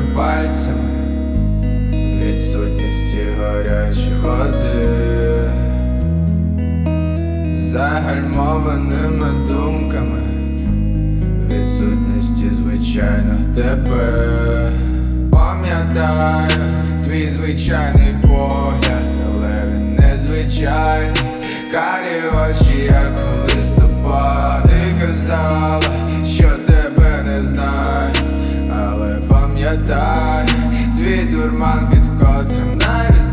пальцями відсутності гарячої води, загальмованими думками відсутності звичайних тебе. Пам'ятаю твій звичайний погляд, але він незвичайний. Карі очі, як у листопад. Ти казала, що тебе не знаю, але пам'ятай твій дурман, під котрим навіть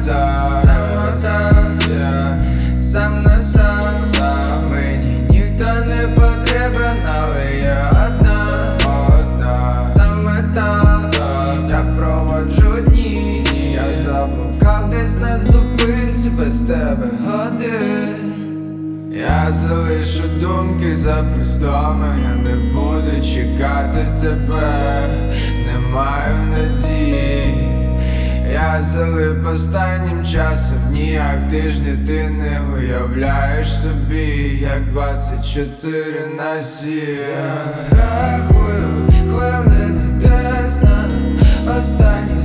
сам на сам. Мені ніхто не потрібен, але я одна та мета. Я проводжу дні, я заблукав десь на зупинці без тебе годин. Я залишу думки за простами, я не буду чекати тебе, не маю надії. Я залип останнім часом дні, як тижні, ти не уявляєш собі, як 24/7. Я рахую хвилини, де знаю останні